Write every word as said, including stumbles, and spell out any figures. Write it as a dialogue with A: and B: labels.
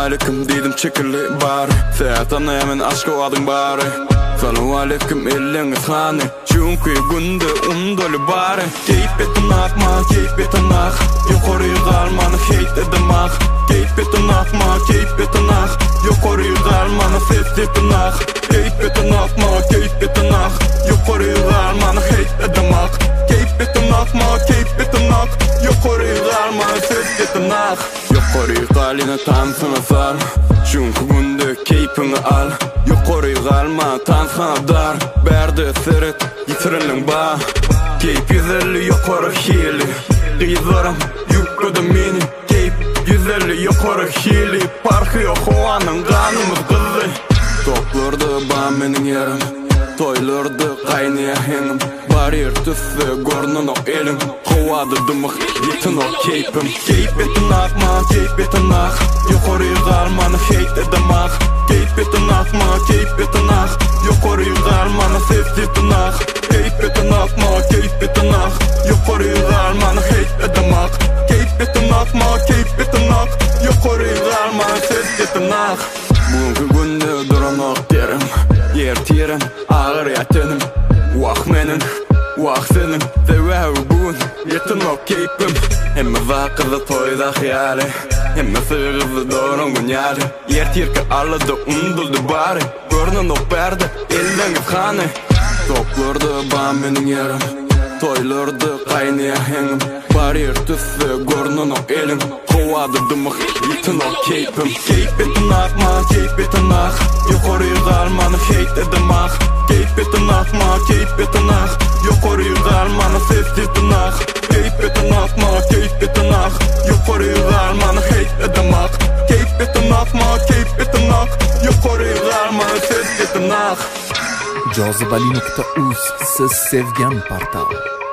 A: aleyküm dedim çekirli bari. Seyatan hemen aşkı adın bari. Salam aleyküm eliniz hani. Çünkü günde umdolu bari. Keyip etin akma, keyip etin ak. Yukarı kalmanı heyt edim ak. Keyip etin akma, keyip etin ak. Yukarı kalmanı ses etin ak. Keyip etin akma, keyip etin ak. Yukarı kalmanı heyt edim ak. Keyip etin akma, keyip etin ak. Yukarı kalmanı ses etin ak. Yukarı kalina tansına sar. Çünkü günde keyfini al. Yukarı kalma tansına dar. Berdi seret yitirilin bağ. Keyif yüzelli yukarı hili. Kıyızlarım yükledim meni. Keyif yüzelli yukarı hili. Parkı yok o anın kanımız kızı. Toplardı bağ menin yerim. Toylardı kaynaya henim. Barir tüssü gornun o elim. Kovadı dımık yetin o keyfim. Keyif etin akma, keyif etin ak. Yukarı kalmanı heyt edem ak. Keyif etin akma, keyif etin ak. Yukarı kalmanı ses etin ak. Keyif etin akma, keyif etin ak. Yukarı kalmanı heyt edem ak. Keyif etin akma, keyif etin ak. Yukarı kalmanı ses etin ak. Bugün günde duran ok derim. Yer tirim, ağır yatinim. Vah menin, vah senin. Sevev bugün yetin ok keyfim. Hemme vakıda toyda hiyali. Hemme sığızı doğran günyali. Yer tirki arladı unduldu bari. Görnün ok berdi elden khani. Toplardı bağ menin yerim. Toylardı kaynaya henim. Barir tüssü gornun o elim. Kovadı dımık yitin o keyfim. Keyif etin akma, keyif etin ak. Yukarı kalmanı heyt edem ak. Keyif etin akma, keyif etin ak. Yukarı kalmanı ses etin ak. Keyif etin akma, keyif etin ak. Yukarı kalmanı heyt edem ak. Keyif etin akma, keyif etin ak. Yukarı kalmanı ses etin ak.
B: Jozibali nokta uz siz sevgan portal.